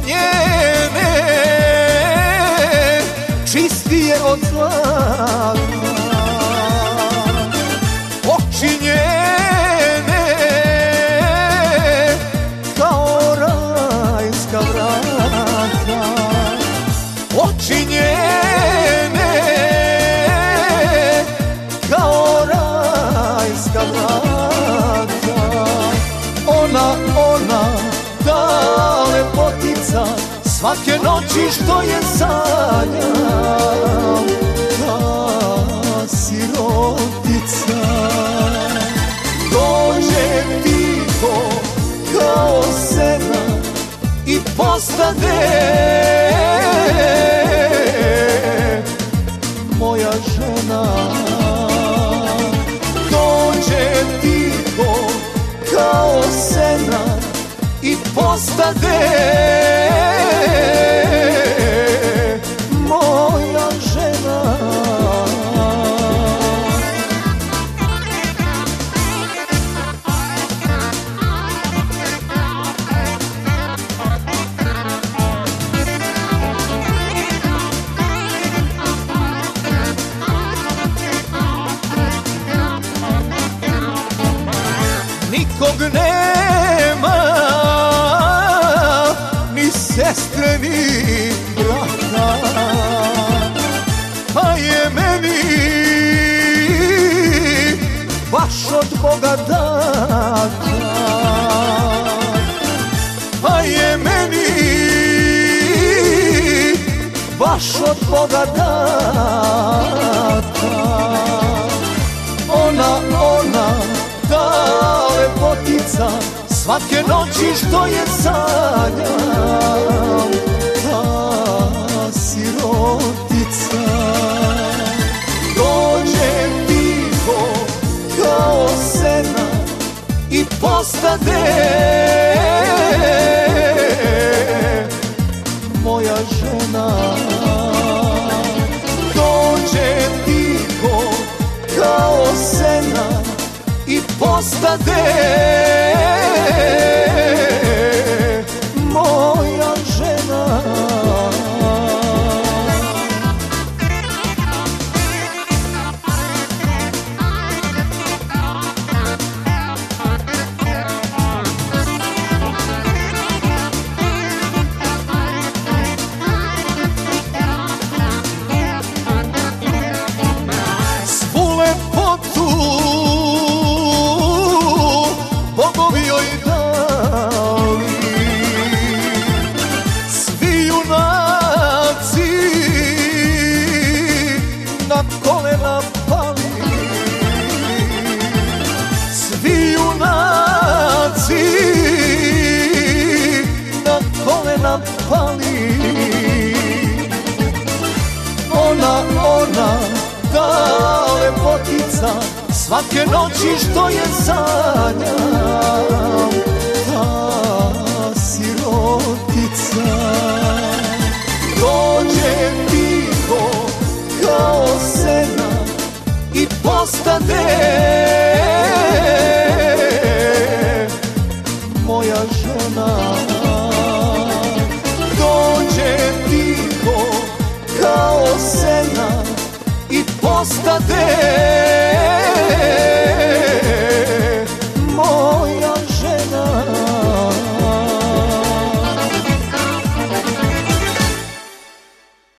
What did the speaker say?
njene čistije od zlata, oči njene kao rajska vrata, oči njene kao rajska vrata. Ona, ta lepotica, svake noći što je sanjam, ta sirotica. Dođe tiho kao sena i postade moja žena. Dođe tiho kao sena i postade moja žena. Nikog nema, ni sestre, ni brata, pa je meni baš od Boga data, pa je meni baš od Boga data. Ona, ta lepotica, svake noći što je sanjam, ta sirotica. Dođe tiho kao sena i postade moja žena. Dođe tiho kao sena i postade moja žena. Svu lepotu bogovi joj dali, svi junaci na kolena pali, svi junaci na kolena pali. Ona, ta lepotica, svake noći što je sanjam, ta sirotica. Dođe tiho kao sena i postade moja žena. Dođe tiho kao sena i postade